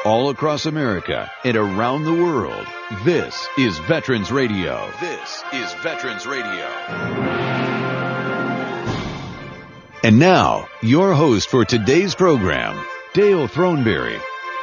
all across America and around the world. This is Veterans Radio. This is Veterans Radio. And now, your host for today's program, Dale Throneberry.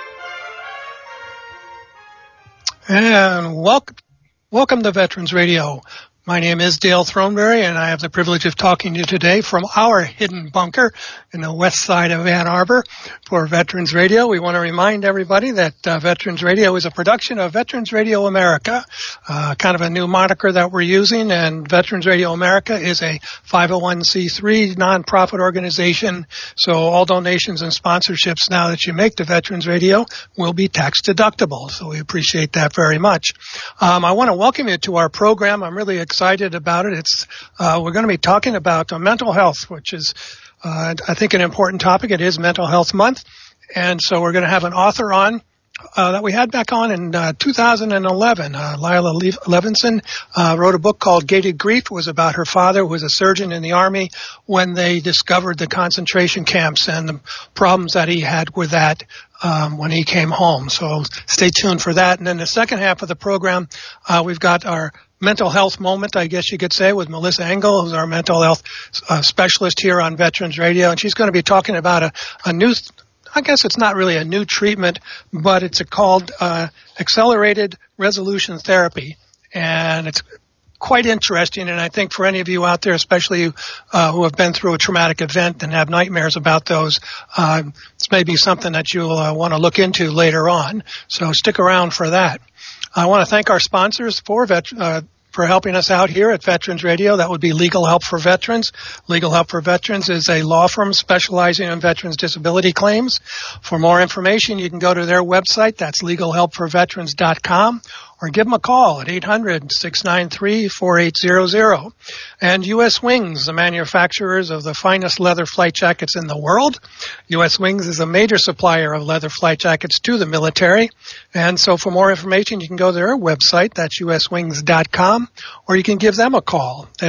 And welcome to Veterans Radio. My name is Dale Throneberry, and I have the privilege of talking to you today from our hidden bunker in the west side of Ann Arbor for Veterans Radio. We want to remind everybody that Veterans Radio is a production of Veterans Radio America, kind of a new moniker that we're using, and Veterans Radio America is a 501c3 nonprofit organization, so all donations and sponsorships now that you make to Veterans Radio will be tax deductible, so we appreciate that very much. I want to welcome you to our program. I'm really excited about it. We're going to be talking about mental health, which is, I think, an important topic. It is Mental Health Month, and so we're going to have an author on that we had back on in 2011. Lila Levinson wrote a book called Gated Grief. It was about her father, who was a surgeon in the Army, when they discovered the concentration camps and the problems that he had with that when he came home. So stay tuned for that. And then the second half of the program, we've got our mental health moment, I guess you could say, with Melissa Engel, who's our mental health specialist here on Veterans Radio. And she's going to be talking about a new, I guess it's not really a new treatment, but it's called accelerated resolution therapy. And it's quite interesting, and I think for any of you out there, especially who have been through a traumatic event and have nightmares about those, it's maybe something that you'll want to look into later on. So stick around for that. I want to thank our sponsors for helping us out here at Veterans Radio. That would be Legal Help for Veterans. Legal Help for Veterans is a law firm specializing in veterans' disability claims. For more information, you can go to their website. That's legalhelpforveterans.com. Or give them a call at 800-693-4800. And U.S. Wings, the manufacturers of the finest leather flight jackets in the world. U.S. Wings is a major supplier of leather flight jackets to the military. And so for more information, you can go to their website, that's uswings.com, or you can give them a call at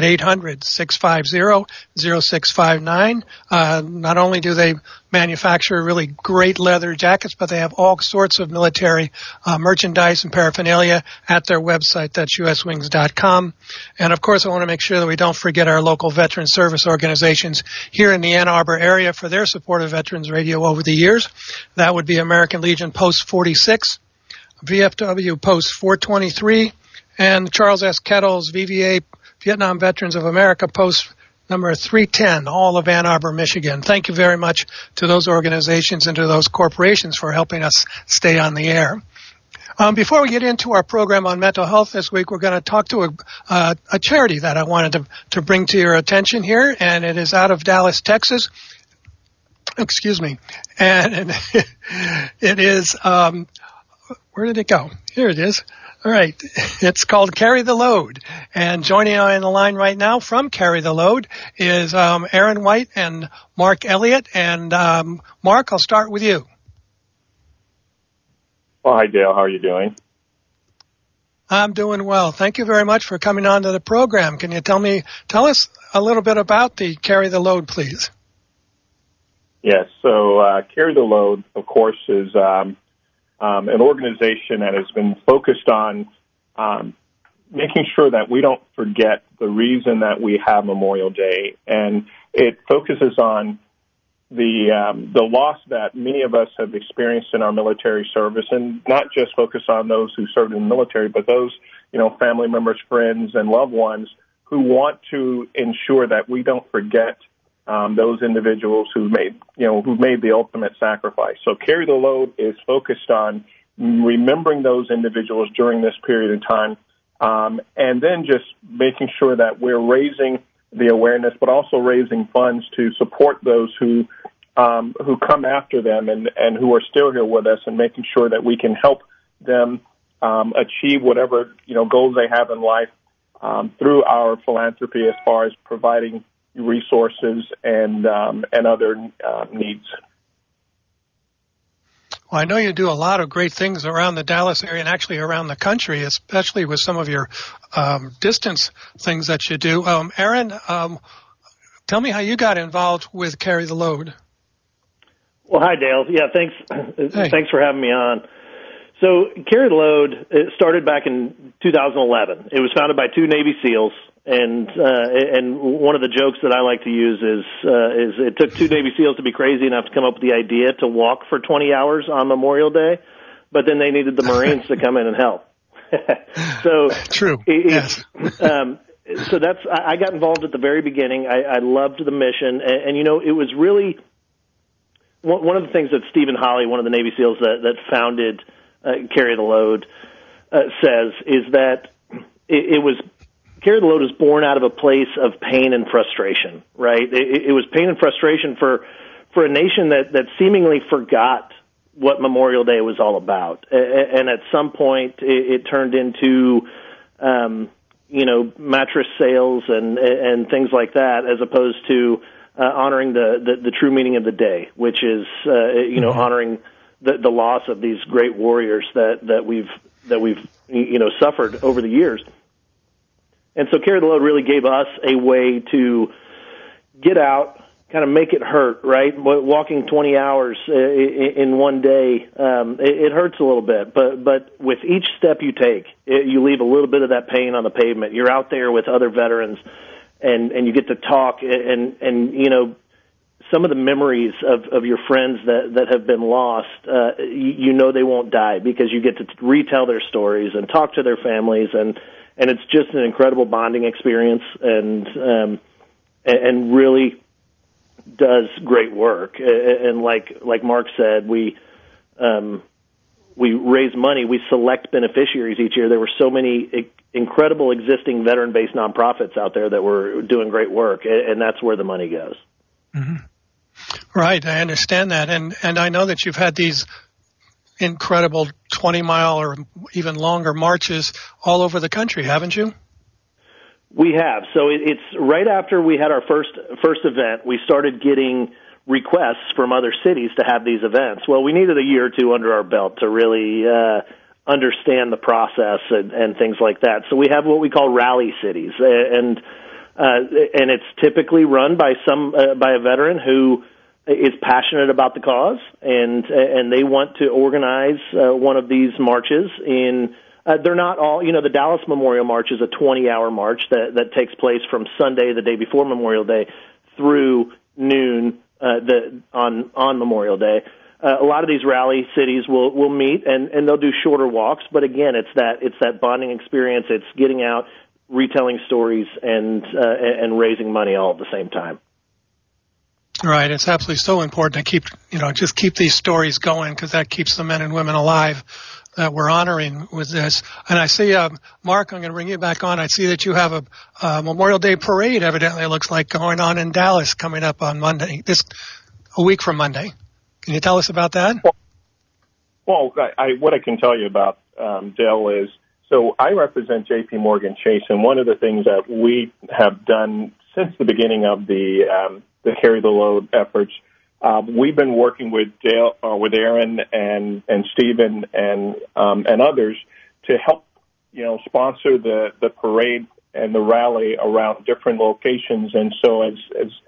800-650-0659. Not only do they manufacture really great leather jackets, but they have all sorts of military merchandise and paraphernalia at their website. That's uswings.com. And, of course, I want to make sure that we don't forget our local veteran service organizations here in the Ann Arbor area for their support of Veterans Radio over the years. That would be American Legion Post 46, VFW Post 423, and Charles S. Kettles, VVA, Vietnam Veterans of America Post number 310, all of Ann Arbor, Michigan. Thank you very much to those organizations and to those corporations for helping us stay on the air. Before we get into our program on mental health this week, we're going to talk to a charity that I wanted to bring to your attention here, and it is out of Dallas, Texas. Excuse me. And it is, where did it go? Here it is. All right. It's called Carry the Load. And joining on the line right now from Carry the Load is Aaron White and Mark Elliott. And Mark, I'll start with you. Well, hi, Dale. How are you doing? I'm doing well. Thank you very much for coming on to the program. Can you tell us a little bit about the Carry the Load, please? Yes. So Carry the Load, of course, is an organization that has been focused on making sure that we don't forget the reason that we have Memorial Day, and it focuses on the loss that many of us have experienced in our military service, and not just focus on those who served in the military, but those, family members, friends, and loved ones who want to ensure that we don't forget those individuals who made the ultimate sacrifice. So Carry the Load is focused on remembering those individuals during this period of time, and then just making sure that we're raising the awareness, but also raising funds to support those who come after them and who are still here with us, and making sure that we can help them achieve whatever goals they have in life through our philanthropy, as far as providing resources and other needs. Well, I know you do a lot of great things around the Dallas area and actually around the country, especially with some of your distance things that you do. Aaron, tell me how you got involved with Carry the Load. Well, hi, Dale. Yeah, thanks. Hey. Thanks for having me on. So, Carry the Load, it started back in 2011. It was founded by two Navy SEALs, and one of the jokes that I like to use is it took two Navy SEALs to be crazy enough to come up with the idea to walk for 20 hours on Memorial Day, but then they needed the Marines to come in and help. So True. Yes. So I got involved at the very beginning. I loved the mission, and it was really one of the things that Stephen Holley, one of the Navy SEALs that founded Carry the Load, says is that it was Carry the Load is born out of a place of pain and frustration, right? It was pain and frustration for a nation that seemingly forgot what Memorial Day was all about. And at some point, it turned into, mattress sales and things like that, as opposed to honoring the true meaning of the day, which is, honoring the loss of these great warriors that we've suffered over the years. And so Carry the Load really gave us a way to get out, kind of make it hurt, right? Walking 20 hours in one day, it hurts a little bit. But with each step you take, you leave a little bit of that pain on the pavement. You're out there with other veterans, and you get to talk, and some of the memories of your friends that have been lost, they won't die because you get to retell their stories and talk to their families, and it's just an incredible bonding experience, and really does great work. And like Mark said, we raise money. We select beneficiaries each year. There were so many incredible existing veteran-based nonprofits out there that were doing great work, and that's where the money goes. Mm-hmm. Right, I understand that, and I know that you've had these incredible 20-mile or even longer marches all over the country, haven't you? We have. So it's right after we had our first event, we started getting requests from other cities to have these events. Well, we needed a year or two under our belt to really understand the process and things like that. So we have what we call rally cities, and it's typically run by a veteran who is passionate about the cause, and they want to organize one of these marches in. They're not all, the Dallas Memorial March is a 20-hour march that takes place from Sunday, the day before Memorial Day, through noon on Memorial Day. A lot of these rally cities will meet and they'll do shorter walks, but again, it's that bonding experience. It's getting out, retelling stories, and raising money all at the same time. Right. It's absolutely so important to keep these stories going, because that keeps the men and women alive that we're honoring with this. And I see, Mark, I'm going to bring you back on. I see that you have a Memorial Day parade, evidently, it looks like, going on in Dallas coming up on Monday, a week from Monday. Can you tell us about that? Well, what I can tell you about, Dale, is, so I represent J.P. Morgan Chase, and one of the things that we have done since the beginning of the Carry the Load efforts, we've been working with Dale, with Aaron and Stephen and others to help, sponsor the parade and the rally around different locations. And so, as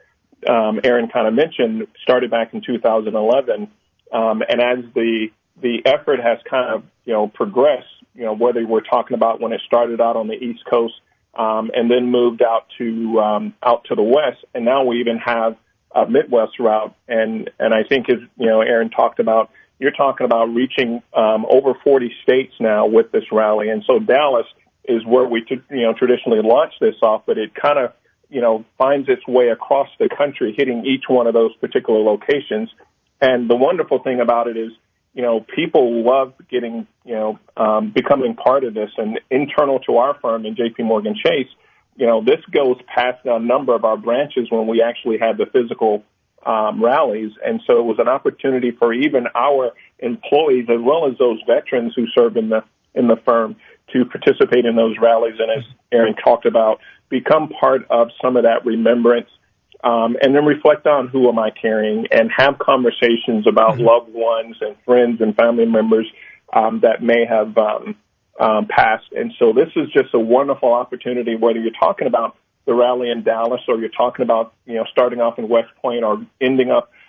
Aaron kind of mentioned, started back in 2011, and as the effort has kind of progressed, whether we're talking about when it started out on the East Coast, and then moved out to the West, and now we even have a Midwest route, and I think, as Aaron talked about, you're talking about reaching over 40 states now with this rally, and so Dallas is where we traditionally launch this off, but it kind of finds its way across the country, hitting each one of those particular locations. And the wonderful thing about it is, people love getting becoming part of this, and internal to our firm in J.P. Morgan Chase. This goes past a number of our branches when we actually had the physical rallies. And so it was an opportunity for even our employees, as well as those veterans who serve in the firm, to participate in those rallies. And as Aaron talked about, become part of some of that remembrance, and then reflect on who am I carrying, and have conversations about loved ones and friends and family members that may have passed. And so this is just a wonderful opportunity, whether you're talking about the rally in Dallas or you're talking about, starting off in West Point or ending up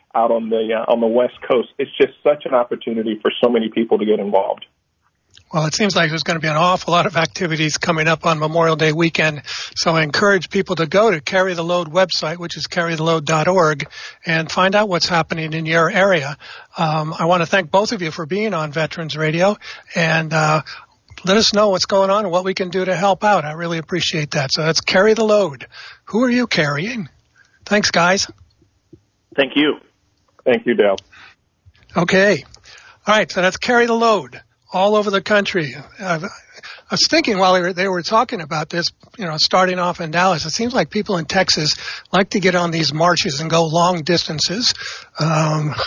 out on the West Coast. It's just such an opportunity for so many people to get involved. Well, it seems like there's going to be an awful lot of activities coming up on Memorial Day weekend. So I encourage people to go to Carry the Load website, which is carrytheload.org, and find out what's happening in your area. I want to thank both of you for being on Veterans Radio, and let us know what's going on and what we can do to help out. I really appreciate that. So that's Carry the Load. Who are you carrying? Thanks, guys. Thank you. Thank you, Dale. Okay. All right, so that's Carry the Load. All over the country. I was thinking while they were talking about this, starting off in Dallas, it seems like people in Texas like to get on these marches and go long distances. I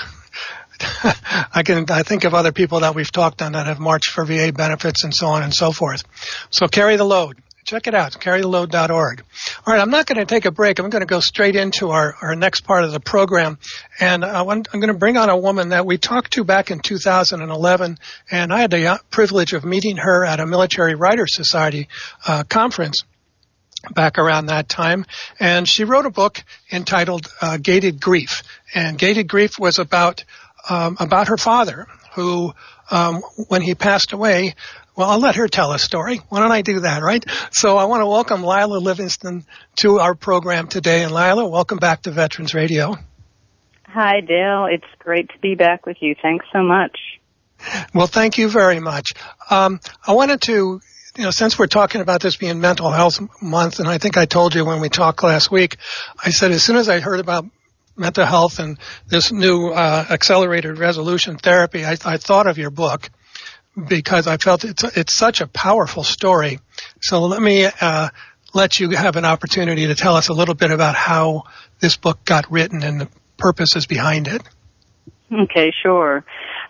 think of other people that we've talked on that have marched for VA benefits and so on and so forth. So Carry the Load. Check it out, carrytheload.org. All right, I'm not going to take a break. I'm going to go straight into our next part of the program. And I'm going to bring on a woman that we talked to back in 2011. And I had the privilege of meeting her at a Military Writers Society conference back around that time. And she wrote a book entitled Gated Grief. And Gated Grief was about her father, who, when he passed away, well, I'll let her tell a story. Why don't I do that, right? So I want to welcome Lila Livingston to our program today. And Lila, welcome back to Veterans Radio. Hi, Dale. It's great to be back with you. Thanks so much. Well, thank you very much. I wanted to, since we're talking about this being Mental Health Month, and I think I told you when we talked last week, I said as soon as I heard about mental health and this new accelerated resolution therapy, I thought of your book, because I felt it's such a powerful story. So let me let you have an opportunity to tell us a little bit about how this book got written and the purposes behind it. Okay, sure.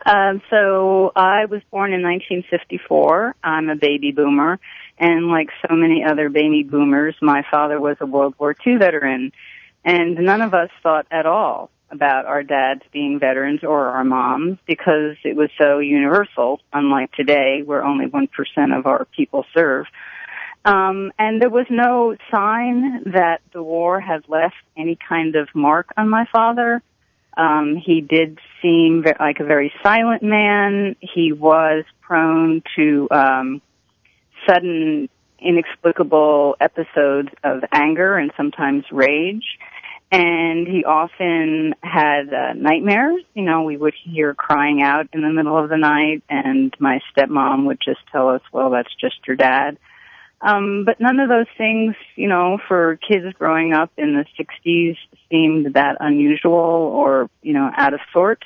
So I was born in 1954. I'm a baby boomer, and like so many other baby boomers, my father was a World War II veteran, and none of us thought at all about our dads being veterans or our moms because it was so universal, unlike today where only 1% of our people serve. And there was no sign that the war had left any kind of mark on my father. He did seem like a very silent man. He was prone to sudden, inexplicable episodes of anger and sometimes rage. And he often had nightmares. We would hear crying out in the middle of the night, and my stepmom would just tell us, well, that's just your dad. But none of those things, for kids growing up in the 60s seemed that unusual or, out of sorts.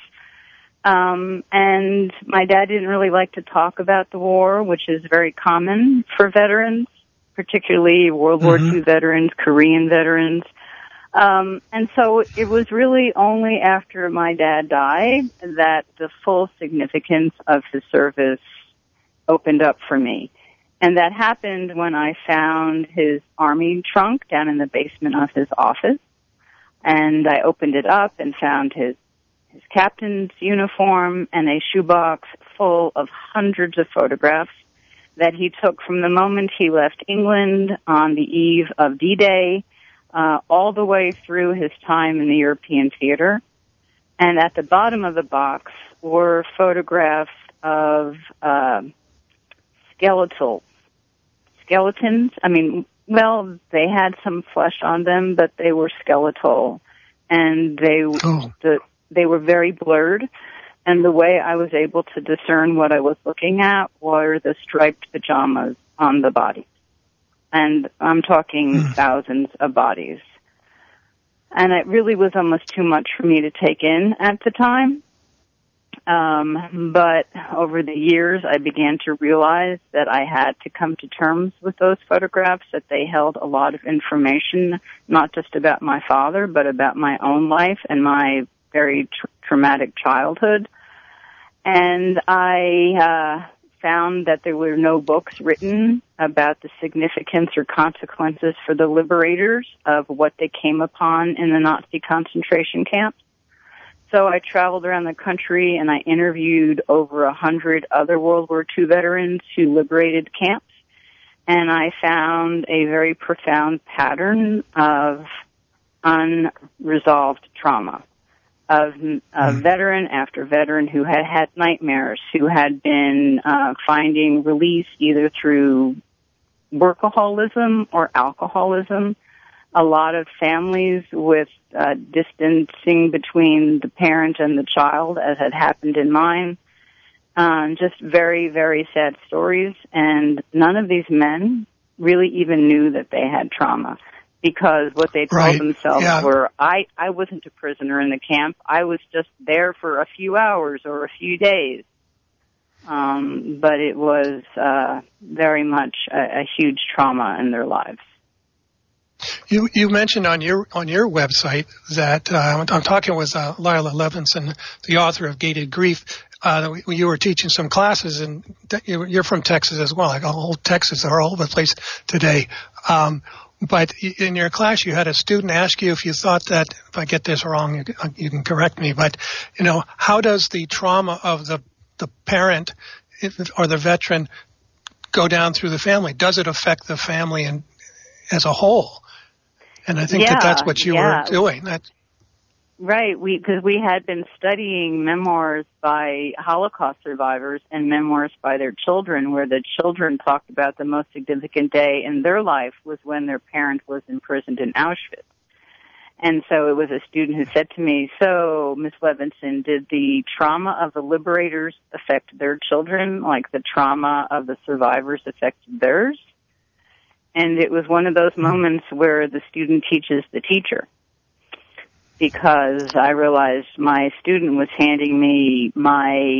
And my dad didn't really like to talk about the war, which is very common for veterans, particularly World War II veterans, Korean veterans. And so it was really only after my dad died that the full significance of his service opened up for me. And that happened when I found his army trunk down in the basement of his office. And I opened it up and found his captain's uniform and a shoebox full of hundreds of photographs that he took from the moment he left England on the eve of D-Day, all the way through his time in the European theater. And at the bottom of the box were photographs of skeletons. They had some flesh on them, but they were skeletal. And they were very blurred. And the way I was able to discern what I was looking at were the striped pajamas on the body. And I'm talking thousands of bodies. And it really was almost too much for me to take in at the time. But over the years, I began to realize that I had to come to terms with those photographs, that they held a lot of information, not just about my father, but about my own life and my very traumatic childhood. And I found that there were no books written about the significance or consequences for the liberators of what they came upon in the Nazi concentration camps. So I traveled around the country and I interviewed over 100 other World War II veterans who liberated camps. And I found a very profound pattern of unresolved trauma. veteran after veteran who had had nightmares, who had been finding release either through workaholism or alcoholism. A lot of families with distancing between the parent and the child, as had happened in mine. Just very, very sad stories. And none of these men really even knew that they had trauma, because what they told themselves were, I wasn't a prisoner in the camp. I was just there for a few hours or a few days. But it was very much a huge trauma in their lives. You mentioned on your website that I'm talking with Lila Levinson, the author of Gated Grief. You were teaching some classes, and you're from Texas as well. Like all Texas are all over the place today. But in your class, you had a student ask you if you thought that, if I get this wrong, you can correct me. But how does the trauma of the parent or the veteran go down through the family? Does it affect the family as a whole? And I think that's what you were doing. Right, because we had been studying memoirs by Holocaust survivors and memoirs by their children, where the children talked about the most significant day in their life was when their parent was imprisoned in Auschwitz. And so it was a student who said to me, "So, Ms. Levinson, did the trauma of the liberators affect their children, like the trauma of the survivors affected theirs?" And it was one of those moments where the student teaches the teacher, because I realized my student was handing me my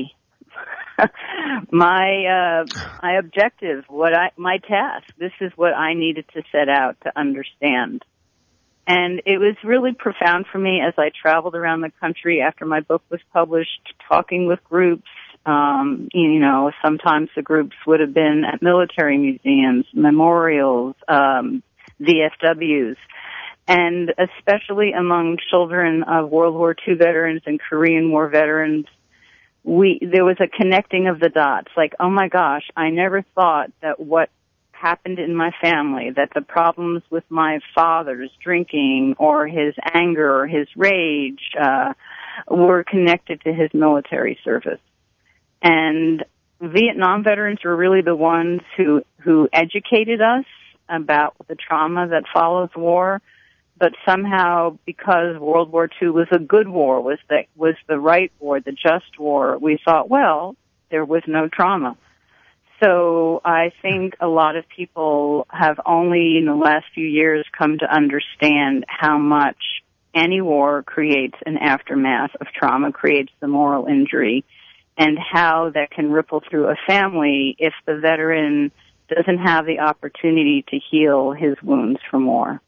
objective, my task. This is what I needed to set out to understand. And it was really profound for me as I traveled around the country after my book was published, talking with groups. Sometimes the groups would have been at military museums, memorials, VFWs, and especially among children of World War II veterans and Korean War veterans, there was a connecting of the dots. Like, oh my gosh, I never thought that what happened in my family, that the problems with my father's drinking or his anger or his rage were connected to his military service. And Vietnam veterans were really the ones who educated us about the trauma that follows war. But somehow, because World War II was a good war, was the right war, the just war, we thought, well, there was no trauma. So I think a lot of people have only in the last few years come to understand how much any war creates an aftermath of trauma, creates the moral injury, and how that can ripple through a family if the veteran doesn't have the opportunity to heal his wounds from war.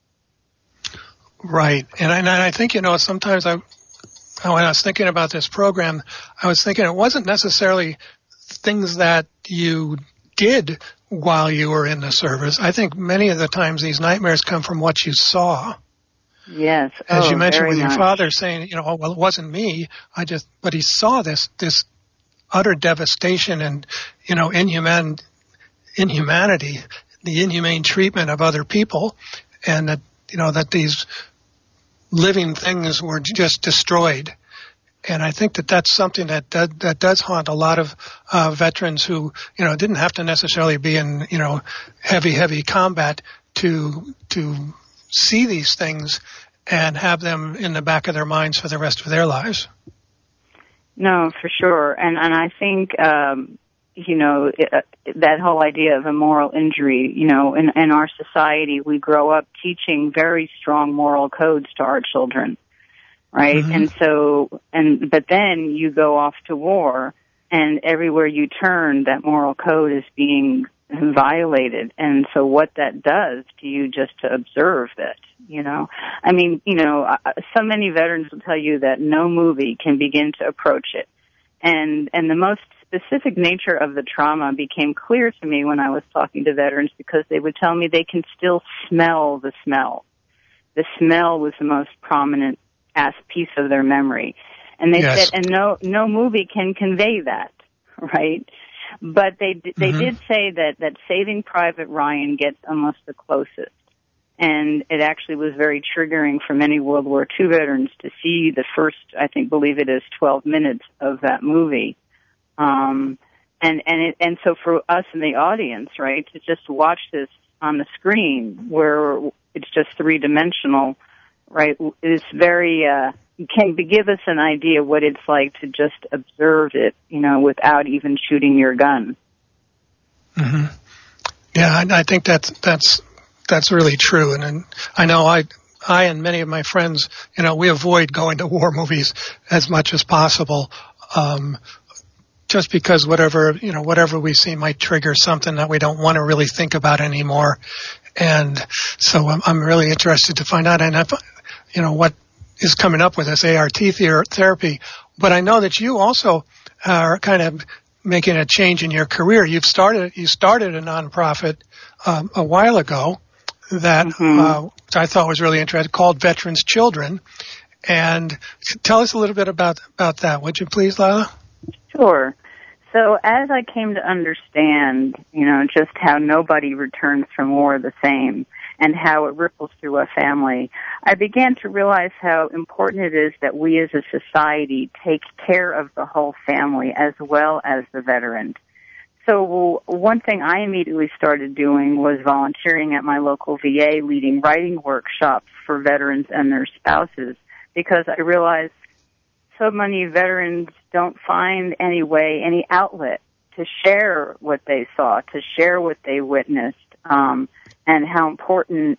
Right. And I think, sometimes when I was thinking about this program, I was thinking it wasn't necessarily things that you did while you were in the service. I think many of the times these nightmares come from what you saw. Yes. As you mentioned with your father saying, well, it wasn't me. But he saw this utter devastation and, inhumanity, the inhumane treatment of other people, and that, that these living things were just destroyed. And I think that that's something that does haunt a lot of veterans who, didn't have to necessarily be in, heavy combat to see these things and have them in the back of their minds for the rest of their lives. No, for sure. And I think, that whole idea of a moral injury, in our society, we grow up teaching very strong moral codes to our children, right? Mm-hmm. But then you go off to war, and everywhere you turn, that moral code is being violated. And so what that does to you just to observe it, so many veterans will tell you that no movie can begin to approach it. And the most specific nature of the trauma became clear to me when I was talking to veterans, because they would tell me they can still smell the smell. The smell was the most prominent piece of their memory. And they said, and no movie can convey that, right? But they did say that Saving Private Ryan gets almost the closest. And it actually was very triggering for many World War II veterans to see the first, believe it is 12 minutes of that movie. And so for us in the audience, right, to just watch this on the screen where it's just three-dimensional, right, is very, can give us an idea what it's like to just observe it, without even shooting your gun. Mm-hmm. Yeah, I think that's really true. And I know I and many of my friends, we avoid going to war movies as much as possible, just because whatever we see might trigger something that we don't want to really think about anymore. And so I'm really interested to find out, and what is coming up with this ART therapy. But I know that you also are kind of making a change in your career. You started a nonprofit a while ago that which I thought was really interesting, called Veterans Children. And tell us a little bit about that, would you please, Lila? Sure. So as I came to understand, just how nobody returns from war the same and how it ripples through a family, I began to realize how important it is that we as a society take care of the whole family as well as the veteran. So one thing I immediately started doing was volunteering at my local VA, leading writing workshops for veterans and their spouses, because I realized so many veterans don't find any outlet to share what they saw, to share what they witnessed, and how important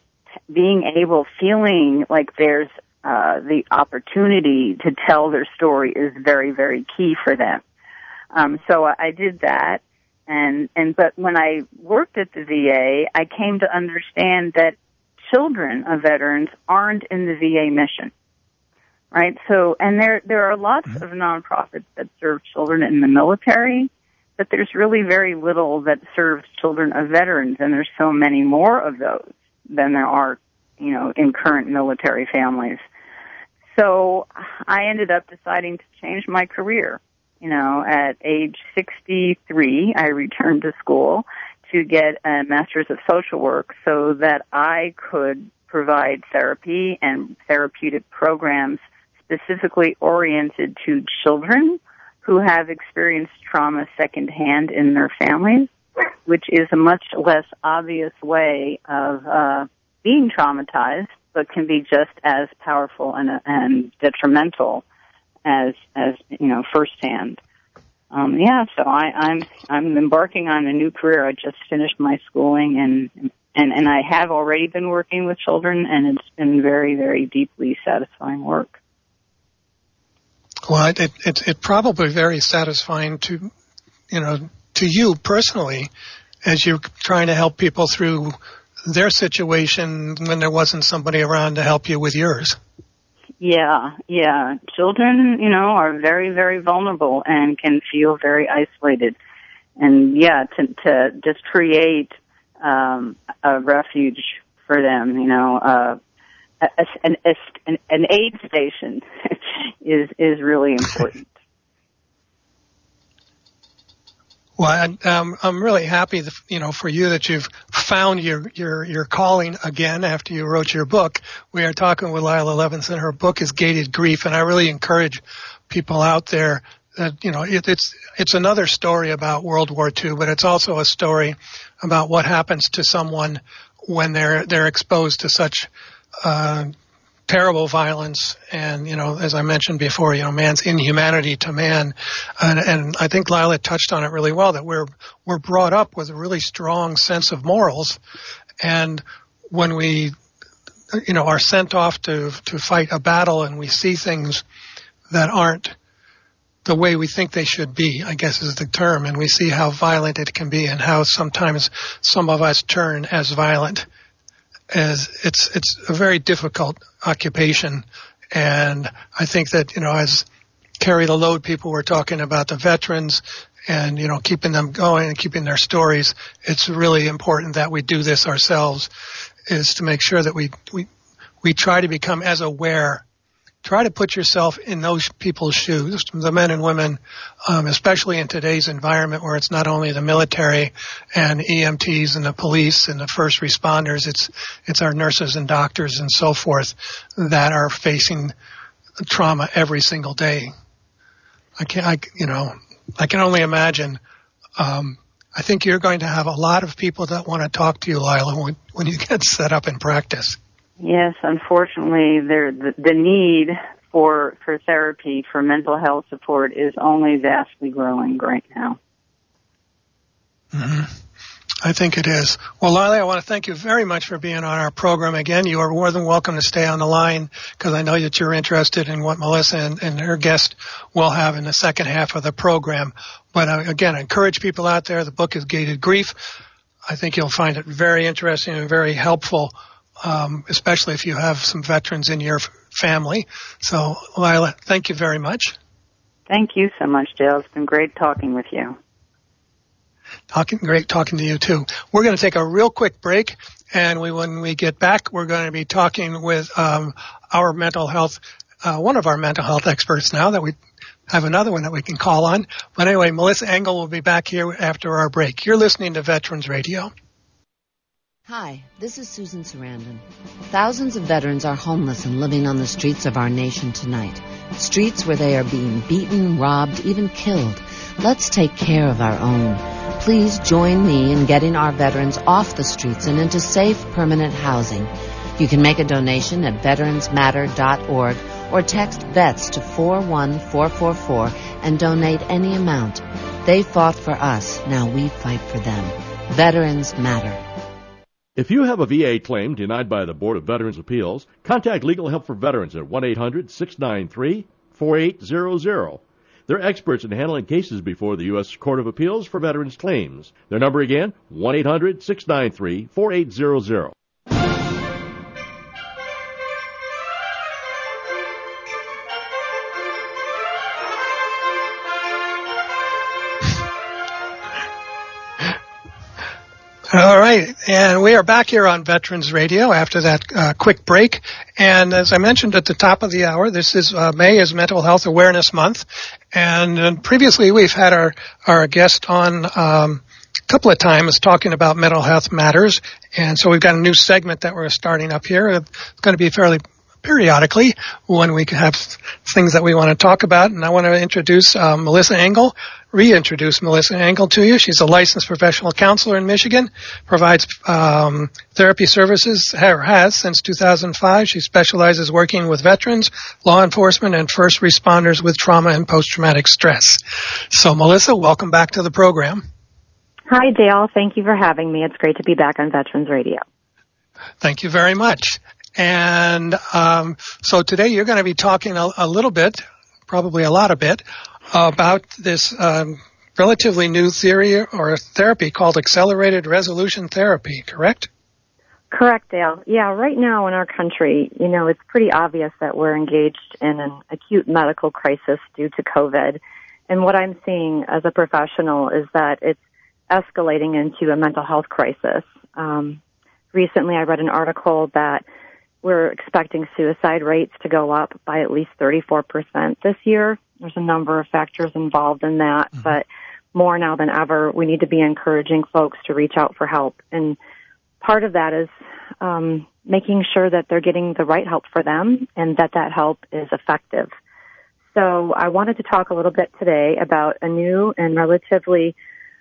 feeling like there's the opportunity to tell their story is very, very key for them. So I did that. But when I worked at the VA, I came to understand that children of veterans aren't in the VA mission, right? So, and there are lots of nonprofits that serve children in the military, but there's really very little that serves children of veterans, and there's so many more of those than there are, in current military families. So I ended up deciding to change my career. At age 63, I returned to school to get a master's of social work so that I could provide therapy and therapeutic programs specifically oriented to children who have experienced trauma secondhand in their families, which is a much less obvious way of being traumatized, but can be just as powerful and detrimental as firsthand. So I'm embarking on a new career. I just finished my schooling, and I have already been working with children, and it's been very, very deeply satisfying work. Well, it's probably very satisfying to you personally, as you're trying to help people through their situation when there wasn't somebody around to help you with yours. Yeah. Children, are very, very vulnerable and can feel very isolated. And to just create a refuge for them, an aid station is really important. Well, I'm really happy, for you that you've found your calling again after you wrote your book. We are talking with Lila Levinson. Her book is Gated Grief, and I really encourage people out there that, it's another story about World War II, but it's also a story about what happens to someone when they're exposed to such terrible violence and, as I mentioned before, man's inhumanity to man. And I think Lila touched on it really well, that we're brought up with a really strong sense of morals. And when we, are sent off to fight a battle and we see things that aren't the way we think they should be, I guess is the term, and we see how violent it can be and how sometimes some of us turn as violent. As it's a very difficult occupation, and I think that as Carry the Load people were talking about the veterans and keeping them going and keeping their stories, it's really important that we do this ourselves, is to make sure that we try to become as aware try to put yourself in those people's shoes, the men and women, especially in today's environment where it's not only the military and EMTs and the police and the first responders, it's our nurses and doctors and so forth that are facing trauma every single day. I can only imagine. I think you're going to have a lot of people that want to talk to you, Lila, when you get set up in practice. Yes, unfortunately, the need for therapy, for mental health support is only vastly growing right now. Mm-hmm. I think it is. Well, Lila, I want to thank you very much for being on our program again. You are more than welcome to stay on the line because I know that you're interested in what Melissa and her guest will have in the second half of the program. But again, I encourage people out there. The book is Gated Grief. I think you'll find it very interesting and very helpful, especially if you have some veterans in your family. So, Lila, thank you very much. Thank you so much, Dale. It's been great talking with you. Great talking to you, too. We're going to take a real quick break, and when we get back, we're going to be talking with our mental health, one of our mental health experts now that we have another one that we can call on. But anyway, Melissa Engel will be back here after our break. You're listening to Veterans Radio. Hi, this is Susan Sarandon. Thousands of veterans are homeless and living on the streets of our nation tonight. Streets where they are being beaten, robbed, even killed. Let's take care of our own. Please join me in getting our veterans off the streets and into safe, permanent housing. You can make a donation at veteransmatter.org or text VETS to 41444 and donate any amount. They fought for us. Now we fight for them. Veterans Matter. If you have a VA claim denied by the Board of Veterans' Appeals, contact Legal Help for Veterans at 1-800-693-4800. They're experts in handling cases before the U.S. Court of Appeals for Veterans Claims. Their number again, 1-800-693-4800. All right, and we are back here on Veterans Radio after that quick break. And as I mentioned at the top of the hour, this is May is Mental Health Awareness Month. And previously we've had our guest on a couple of times talking about mental health matters. And so we've got a new segment that we're starting up here. It's going to be fairly periodically when we have things that we want to talk about. And I want to introduce Melissa Engel, reintroduce Melissa Engel to you. She's a licensed professional counselor in Michigan, provides therapy services, has since 2005. She specializes working with veterans, law enforcement, and first responders with trauma and post-traumatic stress. So, Melissa, welcome back to the program. Hi, Dale. Thank you for having me. It's great to be back on Veterans Radio. Thank you very much. And so today you're going to be talking a little bit, probably a lot of it, about this relatively new theory or therapy called accelerated resolution therapy, correct? Correct, Dale. Yeah, right now in our country, it's pretty obvious that we're engaged in an acute medical crisis due to COVID. And what I'm seeing as a professional is that it's escalating into a mental health crisis. Recently I read an article that we're expecting suicide rates to go up by at least 34% this year. There's a number of factors involved in that, but more now than ever, we need to be encouraging folks to reach out for help. And part of that is making sure that they're getting the right help for them and that help is effective. So I wanted to talk a little bit today about a new and relatively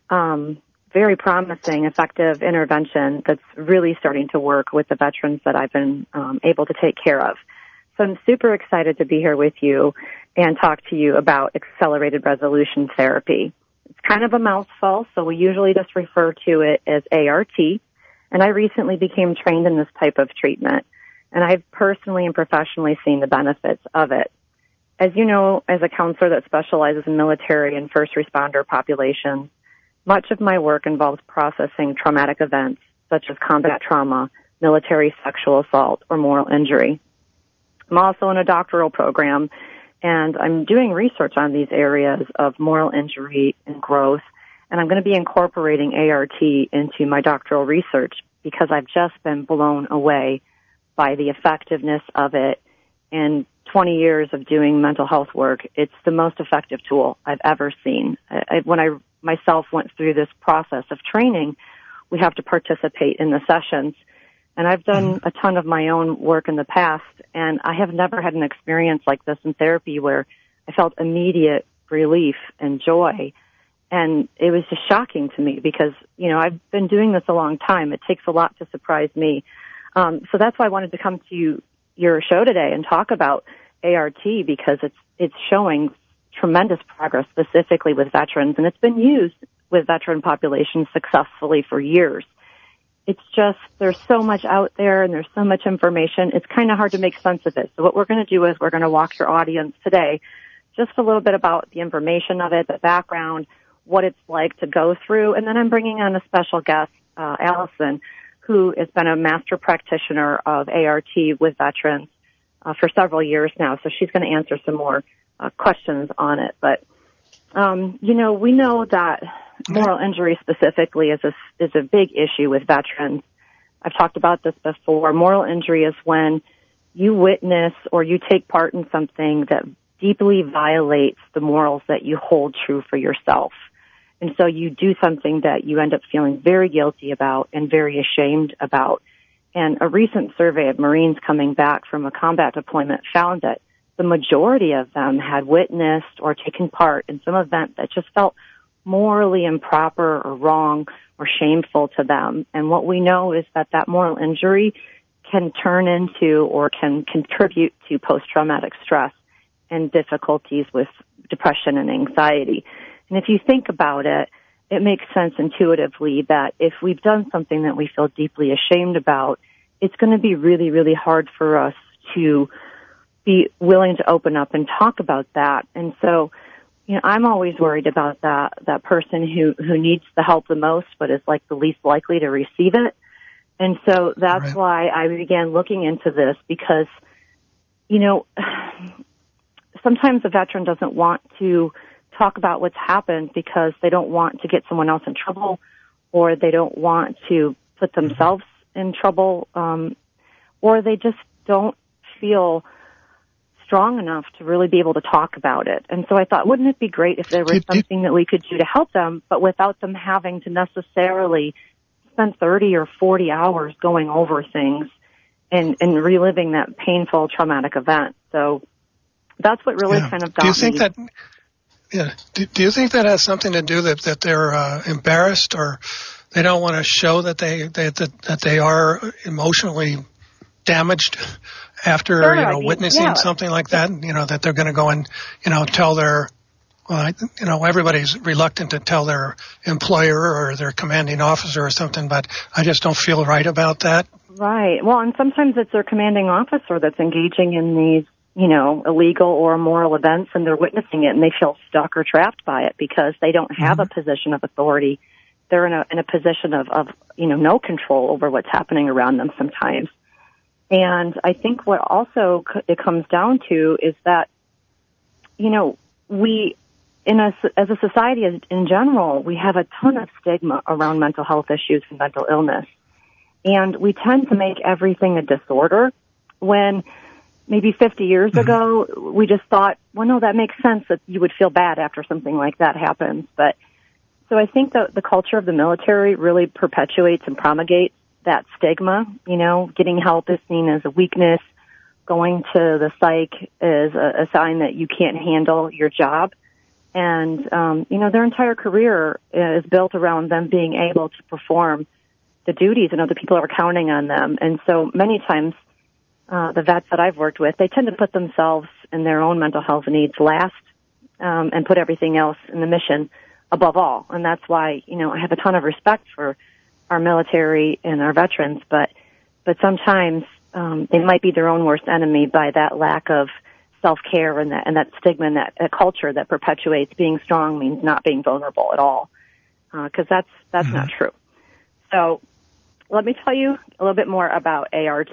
very promising, effective intervention that's really starting to work with the veterans that I've been able to take care of. So I'm super excited to be here with you and talk to you about accelerated resolution therapy. It's kind of a mouthful, so we usually just refer to it as ART. And I recently became trained in this type of treatment, and I've personally and professionally seen the benefits of it. As you know, as a counselor that specializes in military and first responder populations, much of my work involves processing traumatic events such as combat trauma, military sexual assault, or moral injury. I'm also in a doctoral program, and I'm doing research on these areas of moral injury and growth, and I'm going to be incorporating ART into my doctoral research because I've just been blown away by the effectiveness of it in 20 years of doing mental health work, it's the most effective tool I've ever seen. When I myself went through this process of training, we have to participate in the sessions. And I've done a ton of my own work in the past, and I have never had an experience like this in therapy where I felt immediate relief and joy. And it was just shocking to me because, I've been doing this a long time. It takes a lot to surprise me. So that's why I wanted to come to your show today and talk about ART, because it's showing tremendous progress specifically with veterans, and it's been used with veteran populations successfully for years. It's just, there's so much out there and there's so much information, it's kind of hard to make sense of it. So what we're going to do is we're going to walk your audience today just a little bit about the information of it, the background, what it's like to go through, and then I'm bringing on a special guest, Allison, who has been a master practitioner of ART with veterans for several years now. So she's going to answer some more questions on it. But, we know that moral injury specifically is a big issue with veterans. I've talked about this before. Moral injury is when you witness or you take part in something that deeply violates the morals that you hold true for yourself. And so you do something that you end up feeling very guilty about and very ashamed about. And a recent survey of Marines coming back from a combat deployment found that the majority of them had witnessed or taken part in some event that just felt morally improper or wrong or shameful to them. And what we know is that moral injury can turn into or can contribute to post-traumatic stress and difficulties with depression and anxiety. And if you think about it, it makes sense intuitively that if we've done something that we feel deeply ashamed about, it's going to be really, really hard for us to be willing to open up and talk about that. And so, I'm always worried about that person who needs the help the most, but is like the least likely to receive it. And so that's why I began looking into this because, sometimes a veteran doesn't want to talk about what's happened because they don't want to get someone else in trouble, or they don't want to put themselves in trouble, or they just don't feel strong enough to really be able to talk about it. And so I thought, wouldn't it be great if there was something that we could do to help them, but without them having to necessarily spend 30 or 40 hours going over things and reliving that painful, traumatic event. So that's what really kind of got me. Do you think that has something to do that they're embarrassed, or they don't want to show that they are emotionally damaged after witnessing something like that? That they're going to go and tell their everybody's reluctant to tell their employer or their commanding officer or something, but I just don't feel right about that. Right. Well, and sometimes it's their commanding officer that's engaging in these illegal or immoral events, and they're witnessing it and they feel stuck or trapped by it because they don't have a position of authority. They're in a position of no control over what's happening around them sometimes. And I think what also it comes down to is that, we, as a society in general, we have a ton of stigma around mental health issues and mental illness. And we tend to make everything a disorder when maybe 50 years ago, we just thought, well, no, that makes sense that you would feel bad after something like that happens. But so I think the culture of the military really perpetuates and promulgates that stigma. Getting help is seen as a weakness. Going to the psych is a sign that you can't handle your job. And, their entire career is built around them being able to perform the duties and other people are counting on them. And so many times, the vets that I've worked with, they tend to put themselves and their own mental health needs last, and put everything else in the mission above all. And that's why, I have a ton of respect for our military and our veterans, but sometimes, they might be their own worst enemy by that lack of self-care and that stigma and that culture that perpetuates being strong means not being vulnerable at all. 'Cause that's not true. So let me tell you a little bit more about ART.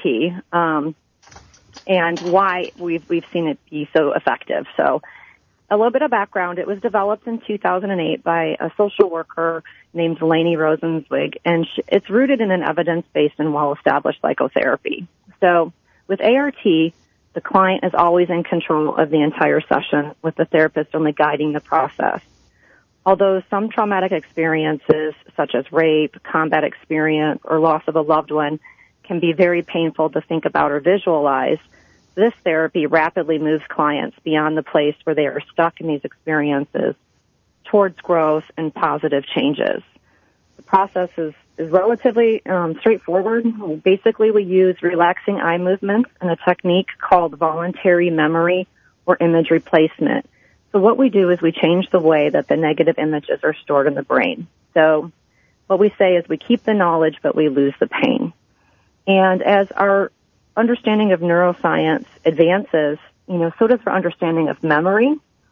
And why we've seen it be so effective. So a little bit of background. It was developed in 2008 by a social worker named Lainey Rosenzweig, and it's rooted in an evidence-based and well-established psychotherapy. So with ART, The client is always in control of the entire session, with the therapist only guiding the process. Although some traumatic experiences, such as rape, combat experience, or loss of a loved one, can be very painful to think about or visualize, this therapy rapidly moves clients beyond the place where they are stuck in these experiences towards growth and positive changes. The process is relatively straightforward. Basically, we use relaxing eye movements and a technique called voluntary memory or image replacement. So what we do is we change the way that the negative images are stored in the brain. So what we say is we keep the knowledge, but we lose the pain. And as our understanding of neuroscience advances, so does our understanding of memory.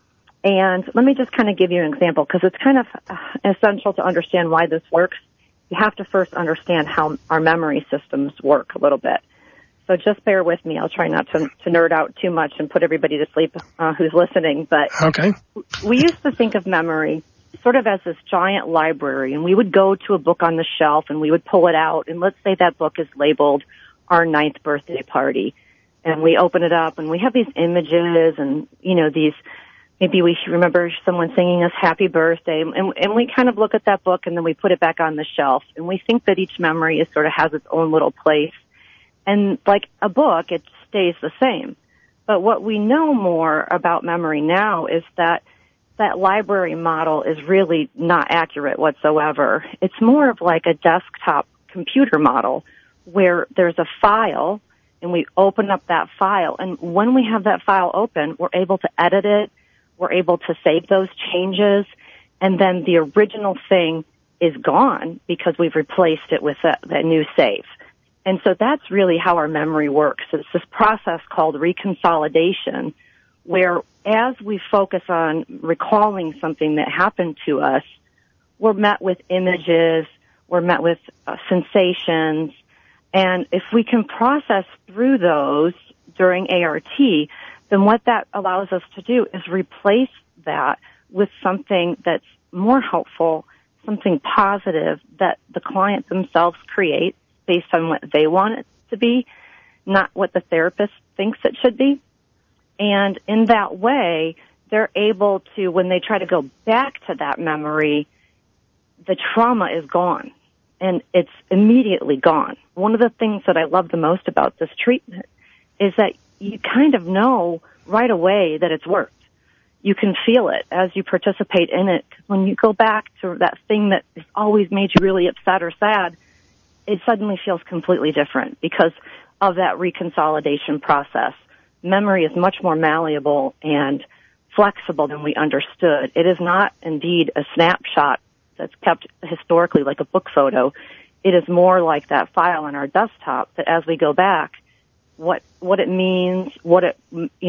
And let me just kind of give you an example, because it's kind of essential to understand why this works. You have to first understand how our memory systems work a little bit. So just bear with me. I'll try not to nerd out too much and put everybody to sleep who's listening. But okay. We used to think of memory sort of as this giant library, and we would go to a book on the shelf and we would pull it out, and let's say that book is labeled Our 9th Birthday Party. And we open it up and we have these images and, these, maybe we should remember someone singing us happy birthday, and we kind of look at that book and then we put it back on the shelf, and we think that each memory is sort of has its own little place. And like a book, it stays the same. But what we know more about memory now is that library model is really not accurate whatsoever. It's more of like a desktop computer model where there's a file and we open up that file. And when we have that file open, we're able to edit it. We're able to save those changes. And then the original thing is gone because we've replaced it with a new save. And so that's really how our memory works. It's this process called reconsolidation, where as we focus on recalling something that happened to us, we're met with images, we're met with sensations, and if we can process through those during ART, then what that allows us to do is replace that with something that's more helpful, something positive that the client themselves create based on what they want it to be, not what the therapist thinks it should be. And in that way, they're able to, when they try to go back to that memory, the trauma is gone, and it's immediately gone. One of the things that I love the most about this treatment is that you kind of know right away that it's worked. You can feel it as you participate in it. When you go back to that thing that has always made you really upset or sad, it suddenly feels completely different because of that reconsolidation process. Memory is much more malleable and flexible than we understood. It is not indeed a snapshot that's kept historically like a book photo. It is more like that file on our desktop that as we go back, what it means, what it,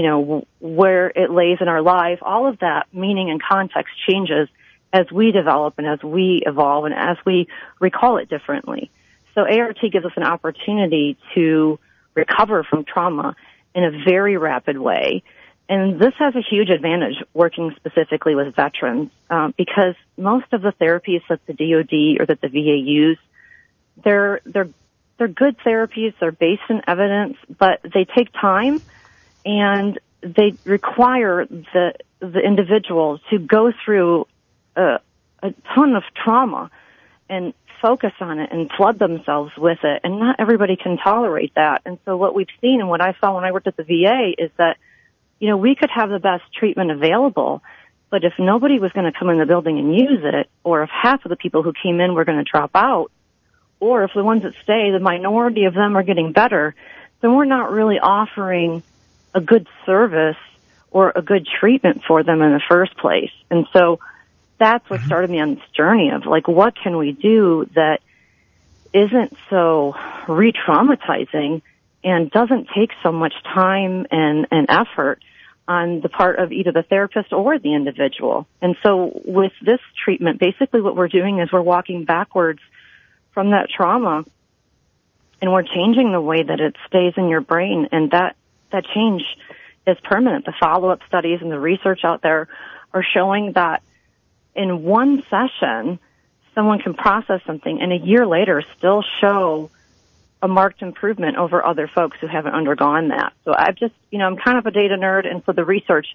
where it lays in our life, all of that meaning and context changes as we develop and as we evolve and as we recall it differently. So ART gives us an opportunity to recover from trauma in a very rapid way. And this has a huge advantage working specifically with veterans because most of the therapies that the DoD or that the VA use, they're good therapies. They're based in evidence, but they take time and they require the individual to go through a ton of trauma and focus on it and flood themselves with it, and not everybody can tolerate that. And so what we've seen and what I saw when I worked at the VA is that, we could have the best treatment available, but if nobody was going to come in the building and use it, or if half of the people who came in were going to drop out, or if the ones that stay, the minority of them are getting better, then we're not really offering a good service or a good treatment for them in the first place. And so that's what started me on this journey of, like, what can we do that isn't so re-traumatizing and doesn't take so much time and effort on the part of either the therapist or the individual. And so with this treatment, basically what we're doing is we're walking backwards from that trauma and we're changing the way that it stays in your brain, and that change is permanent. The follow-up studies and the research out there are showing that in one session, someone can process something and a year later still show a marked improvement over other folks who haven't undergone that. So I've just, I'm kind of a data nerd, and so the research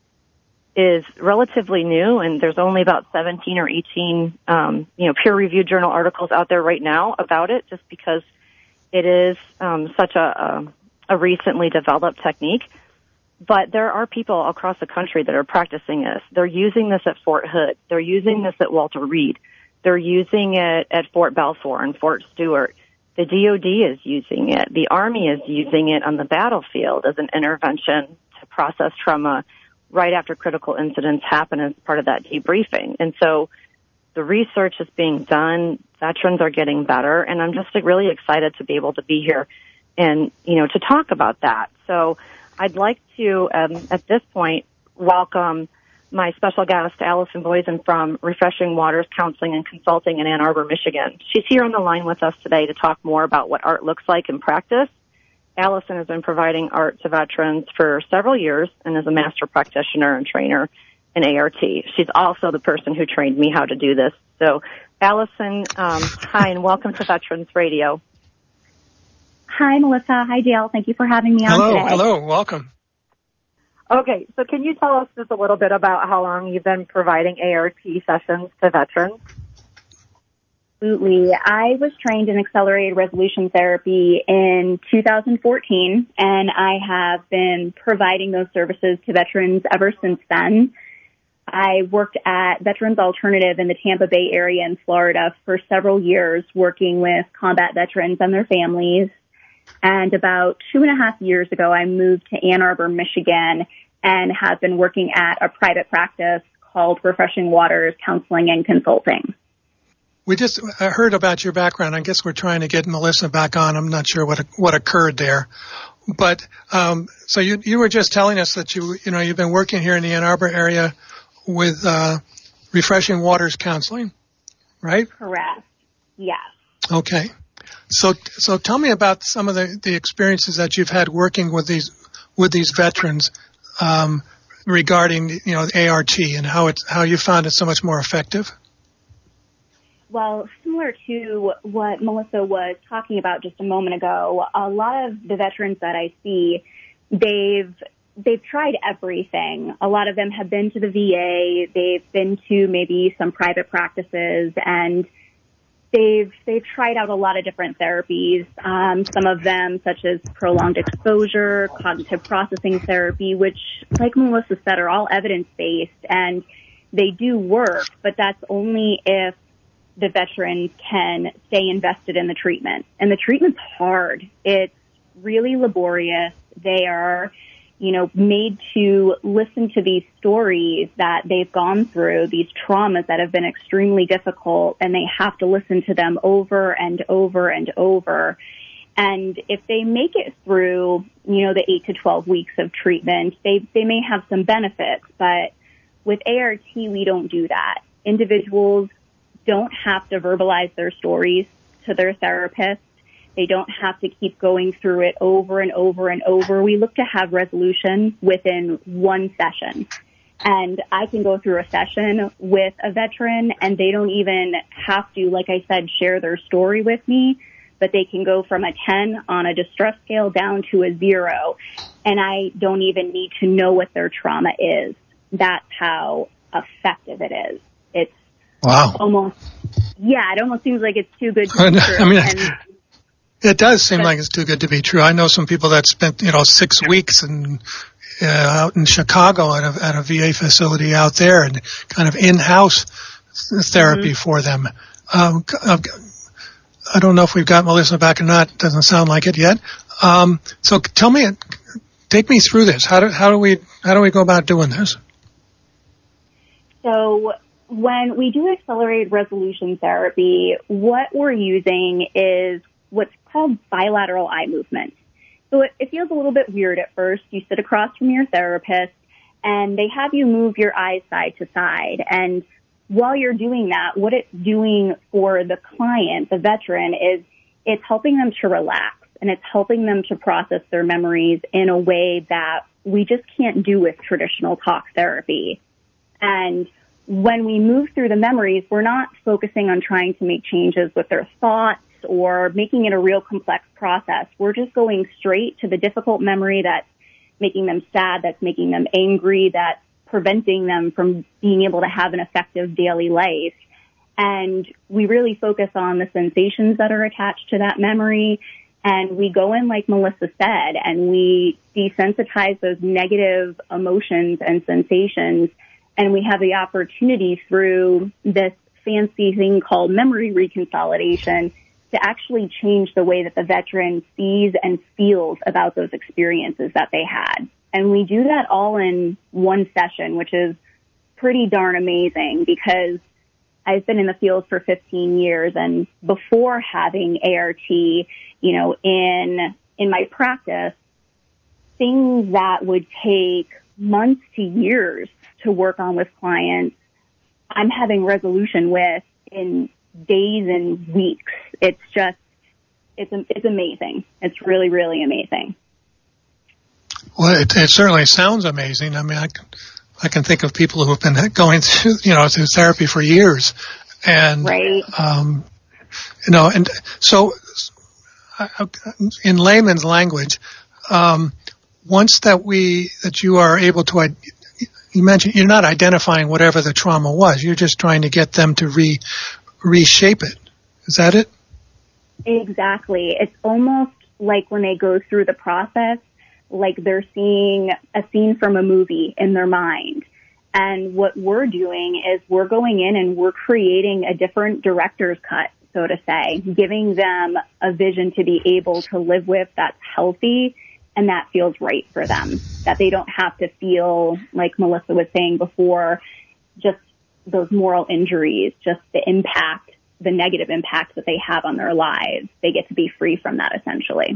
is relatively new, and there's only about 17 or 18, peer-reviewed journal articles out there right now about it, just because it is such a recently developed technique. But there are people across the country that are practicing this. They're using this at Fort Hood. They're using this at Walter Reed. They're using it at Fort Belfour and Fort Stewart. The DOD is using it. The Army is using it on the battlefield as an intervention to process trauma right after critical incidents happen as part of that debriefing. And so the research is being done. Veterans are getting better. And I'm just really excited to be able to be here and, to talk about that. So I'd like to, at this point, welcome my special guest, Allison Boysen from Refreshing Waters Counseling and Consulting in Ann Arbor, Michigan. She's here on the line with us today to talk more about what art looks like in practice. Allison has been providing art to veterans for several years and is a master practitioner and trainer in ART. She's also the person who trained me how to do this. So, Allison, hi, and welcome to Veterans Radio. Hi, Melissa. Hi, Dale. Thank you for having me on today. Hello. Welcome. Okay, so can you tell us just a little bit about how long you've been providing ART sessions to veterans? Absolutely. I was trained in accelerated resolution therapy in 2014, and I have been providing those services to veterans ever since then. I worked at Veterans Alternative in the Tampa Bay area in Florida for several years, working with combat veterans and their families. And about 2.5 years ago, I moved to Ann Arbor, Michigan, and have been working at a private practice called Refreshing Waters Counseling and Consulting. We just heard about your background. I guess we're trying to get Melissa back on. I'm not sure what occurred there. But so you were just telling us that you've been working here in the Ann Arbor area with Refreshing Waters Counseling, right? Correct. Yes. Okay. So tell me about some of the experiences that you've had working with these veterans regarding ART and how you found it so much more effective. Well, similar to what Melissa was talking about just a moment ago, a lot of the veterans that I see, they've tried everything. A lot of them have been to the VA, they've been to maybe some private practices, and they've tried out a lot of different therapies, some of them such as prolonged exposure, cognitive processing therapy, which, like Melissa said, are all evidence-based, and they do work, but that's only if the veterans can stay invested in the treatment. And the treatment's hard. It's really laborious. They are made to listen to these stories that they've gone through, these traumas that have been extremely difficult, and they have to listen to them over and over and over. And if they make it through, the 8 to 12 weeks of treatment, they may have some benefits. But with ART, we don't do that. Individuals don't have to verbalize their stories to their therapist. They don't have to keep going through it over and over and over. We look to have resolution within one session. And I can go through a session with a veteran, and they don't even have to, like I said, share their story with me, but they can go from a 10 on a distress scale down to a 0. And I don't even need to know what their trauma is. That's how effective it is. It's wow. It almost seems like it's too good to be true. It does seem like it's too good to be true. I know some people that spent, 6 weeks out in Chicago at a VA facility out there, and kind of in-house therapy for them. I don't know if we've got Melissa back or not. It doesn't sound like it yet. So take me through this. How do we go about doing this? So when we do accelerated resolution therapy, what we're using is what's called bilateral eye movement. So it feels a little bit weird at first. You sit across from your therapist, and they have you move your eyes side to side. And while you're doing that, what it's doing for the client, the veteran, is it's helping them to relax, and it's helping them to process their memories in a way that we just can't do with traditional talk therapy. And when we move through the memories, we're not focusing on trying to make changes with their thoughts or making it a real complex process. We're just going straight to the difficult memory that's making them sad, that's making them angry, that's preventing them from being able to have an effective daily life. And we really focus on the sensations that are attached to that memory. And we go in, like Melissa said, and we desensitize those negative emotions and sensations. And we have the opportunity through this fancy thing called memory reconsolidation to actually change the way that the veteran sees and feels about those experiences that they had. And we do that all in one session, which is pretty darn amazing because I've been in the field for 15 years, and before having ART, in my practice, things that would take months to years to work on with clients, I'm having resolution with in days and weeks. It's amazing. It's really, really amazing. Well, it certainly sounds amazing. I mean, I can think of people who have been going through, through therapy for years. And, right. And so in layman's language, once that you are able to, you mentioned you're not identifying whatever the trauma was. You're just trying to get them to reshape it. Is that it? Exactly. It's almost like when they go through the process, like they're seeing a scene from a movie in their mind. And what we're doing is we're going in and we're creating a different director's cut, so to say, giving them a vision to be able to live with that's healthy and that feels right for them, that they don't have to feel, like Melissa was saying before, just those moral injuries, just the negative impact that they have on their lives. They get to be free from that, essentially.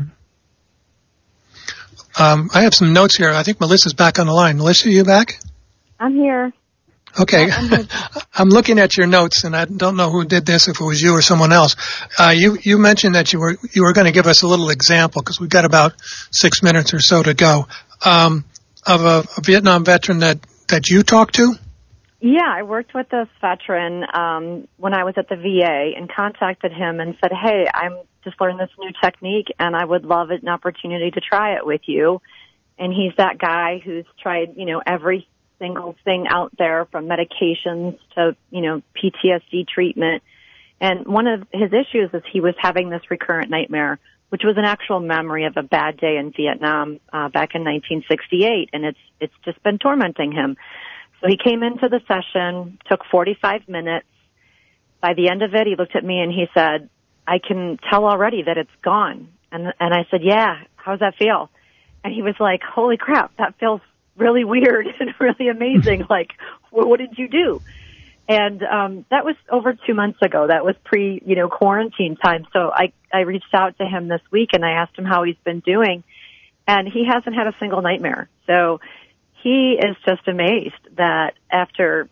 I have some notes here. I think Melissa's back on the line. Melissa, are you back? I'm here. Okay. Yeah, I'm looking at your notes, and I don't know who did this, if it was you or someone else. You mentioned that you were going to give us a little example, because we've got about 6 minutes or so to go, of a Vietnam veteran that you talked to? Yeah, I worked with this veteran when I was at the VA and contacted him and said, hey, I'm just learning this new technique, and I would love an opportunity to try it with you. And he's that guy who's tried, every single thing out there, from medications to, PTSD treatment. And one of his issues is he was having this recurrent nightmare, which was an actual memory of a bad day in Vietnam back in 1968, and it's just been tormenting him. So he came into the session, took 45 minutes. By the end of it, he looked at me and he said, I can tell already that it's gone. And I said, yeah, how's that feel? And he was like, holy crap, that feels really weird and really amazing. Like, what did you do? And that was over 2 months ago. That was quarantine time. So I reached out to him this week and I asked him how he's been doing. And he hasn't had a single nightmare. So he is just amazed that after,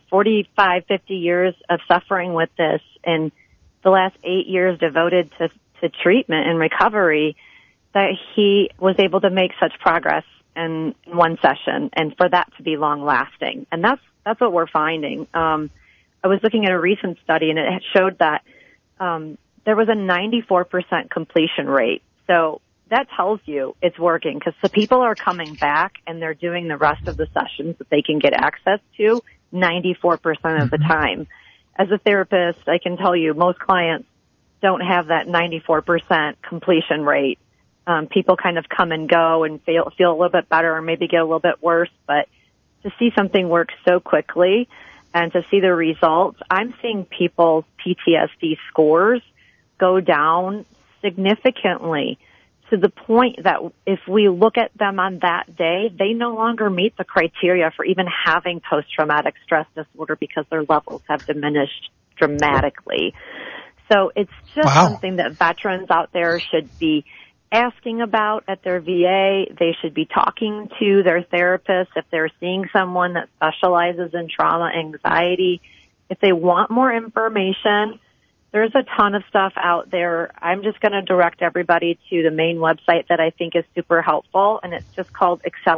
45, 50 years of suffering with this and the last 8 years devoted to treatment and recovery, that he was able to make such progress in one session, and for that to be long lasting. And that's what we're finding. I was looking at a recent study and it showed that there was a 94% completion rate. So that tells you it's working, because the people are coming back and they're doing the rest of the sessions that they can get access to 94% of the time. As a therapist, I can tell you most clients don't have that 94% completion rate. People kind of come and go and feel a little bit better or maybe get a little bit worse, but to see something work so quickly and to see the results, I'm seeing people's PTSD scores go down significantly, to the point that if we look at them on that day, they no longer meet the criteria for even having post-traumatic stress disorder, because their levels have diminished dramatically. So it's just something that veterans out there should be asking about at their VA. They should be talking to their therapist if they're seeing someone that specializes in trauma anxiety. If they want more information, there's a ton of stuff out there. I'm just going to direct everybody to the main website that I think is super helpful, and it's just called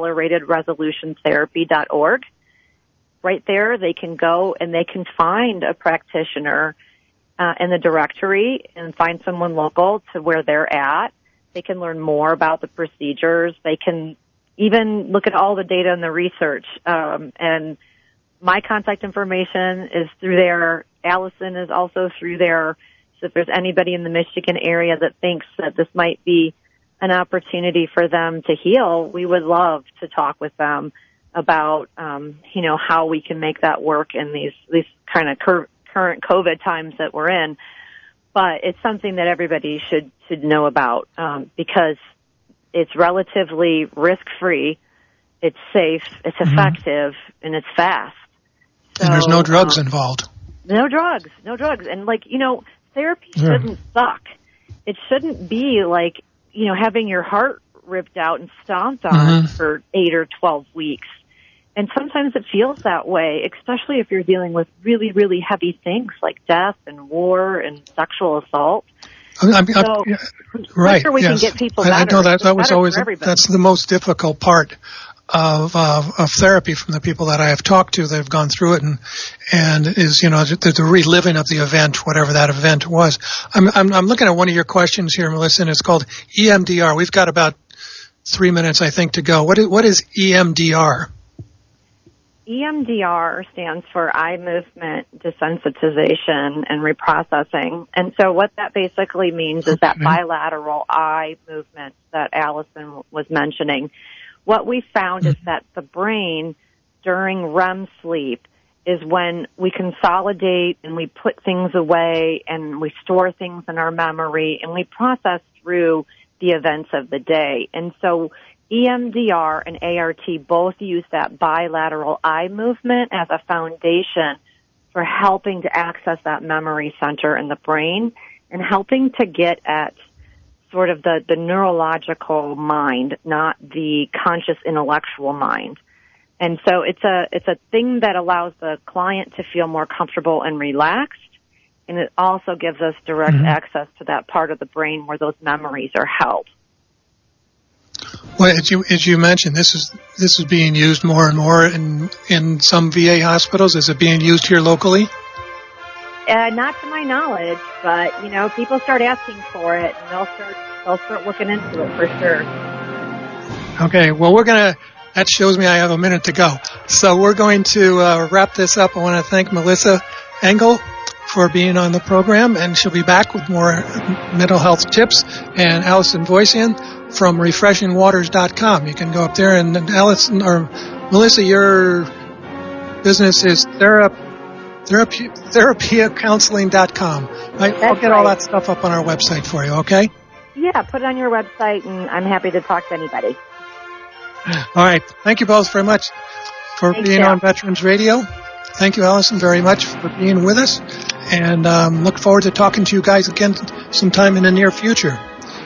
acceleratedresolutiontherapy.org. Right there, they can go and they can find a practitioner in the directory and find someone local to where they're at. They can learn more about the procedures. They can even look at all the data and the research. And my contact information is through there. Allison is also through there. So if there's anybody in the Michigan area that thinks that this might be an opportunity for them to heal, we would love to talk with them about, how we can make that work in these kind of current COVID times that we're in. But it's something that everybody should know about, because it's relatively risk-free, it's safe, it's effective, and it's fast. So, and there's no drugs involved. No drugs. And therapy shouldn't suck. It shouldn't be like, having your heart ripped out and stomped on for 8 or 12 weeks. And sometimes it feels that way, especially if you're dealing with really, really heavy things like death and war and sexual assault. Right. Sure we can get people better. I know that was always that's the most difficult part of therapy from the people that I have talked to that have gone through it, and is the reliving of the event, whatever that event was. I'm looking at one of your questions here, Melissa, and it's called EMDR. We've got about 3 minutes, I think, to go. What is EMDR? EMDR stands for eye movement desensitization and reprocessing. And so what that basically means is that bilateral eye movement that Allison was mentioning. What we found is that the brain during REM sleep is when we consolidate and we put things away and we store things in our memory and we process through the events of the day. And so EMDR and ART both use that bilateral eye movement as a foundation for helping to access that memory center in the brain and helping to get at sort of the neurological mind, not the conscious intellectual mind. And so it's a thing that allows the client to feel more comfortable and relaxed, and it also gives us direct access to that part of the brain where those memories are held. Well, as you mentioned, this is being used more and more in some VA hospitals. Is it being used here locally? Not to my knowledge, but people start asking for it, and they'll start looking into it for sure. Okay, well, that shows me I have a minute to go. So we're going to wrap this up. I want to thank Melissa Engel for being on the program, and she'll be back with more mental health tips, and Allison Voisin from refreshingwaters.com. You can go up there, and Allison or Melissa, your business is therapycounseling.com. I'll get all that stuff up on our website for you, okay? Yeah, put it on your website, and I'm happy to talk to anybody. All right. Thank you both very much for being on Veterans Radio. Thank you, Allison, very much for being with us, and look forward to talking to you guys again sometime in the near future.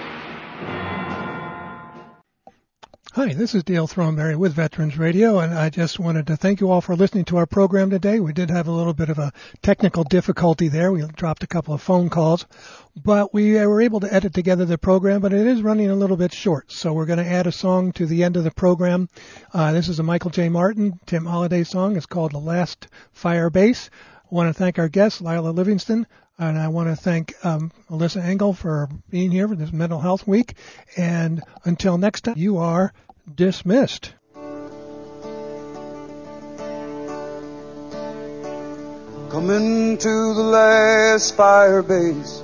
Hi, this is Dale Throneberry with Veterans Radio, and I just wanted to thank you all for listening to our program today. We did have a little bit of a technical difficulty there. We dropped a couple of phone calls, but we were able to edit together the program, but it is running a little bit short, so we're going to add a song to the end of the program. This is a Michael J. Martin, Tim Holiday song. It's called The Last Fire Base. I want to thank our guest, Lila Livingston, and I want to thank Melissa Engel for being here for this Mental Health Week. And until next time, you are dismissed. Coming to the last fire base,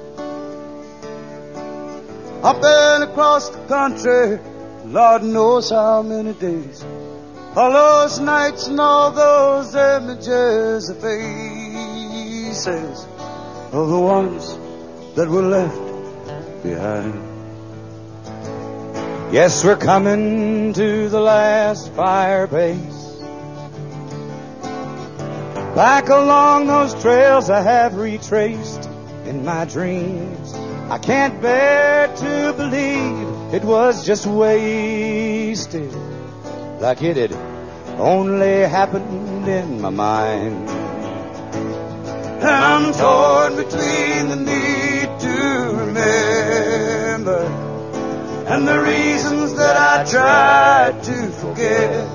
up and across the country, Lord knows how many days. All those nights and all those images of faces of the ones that were left behind. Yes, we're coming to the last fire base. Back along those trails I have retraced in my dreams, I can't bear to believe it was just wasted, like it had only happened in my mind. And I'm torn between the need to remember and the reasons that I tried to forget.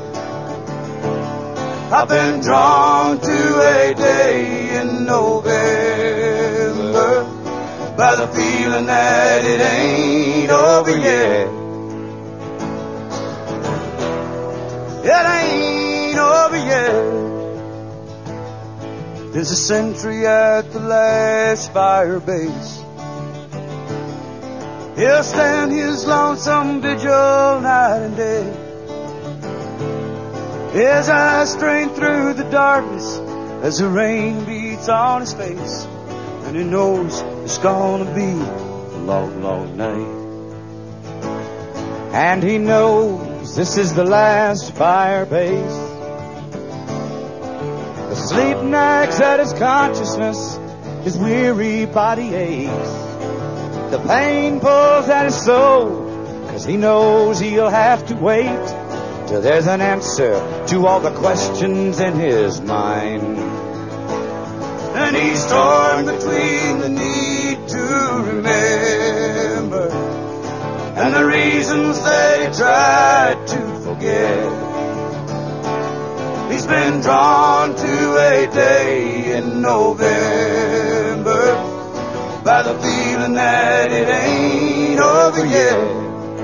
I've been drawn to a day in November by the feeling that it ain't over yet. It ain't over yet. There's a sentry at the last fire base. He'll stand his lonesome vigil night and day. His eyes strain through the darkness as the rain beats on his face, and he knows it's gonna be a long, long night. And he knows this is the last fire base. The sleep nags at his consciousness, his weary body aches. The pain pulls at his soul, 'cause he knows he'll have to wait till there's an answer to all the questions in his mind. And he's torn between the need to remember and the reasons that he tried to forget. He's been drawn to a day in November by the feeling that it ain't over yet.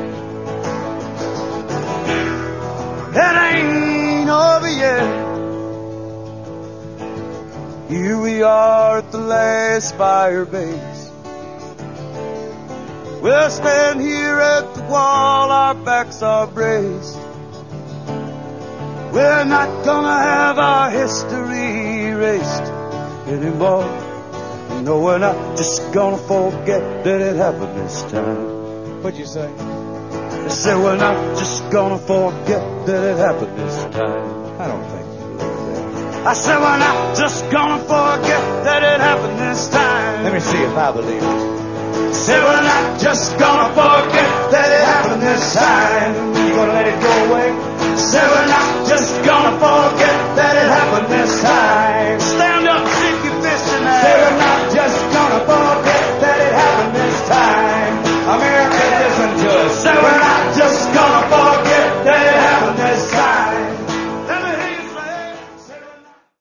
It ain't over yet. Here we are at the last fire base. We'll stand here at the wall, our backs are braced. We're not gonna have our history erased anymore. No, we're not just gonna forget that it happened this time. What'd you say? I said we're not just gonna forget that it happened this time. I don't think you believe that. I said we're not just gonna forget that it happened this time. Let me see if I believe it. I said we're not just gonna forget that it happened this time. You gonna let it go away? I said we're not just gonna forget that it happened this time.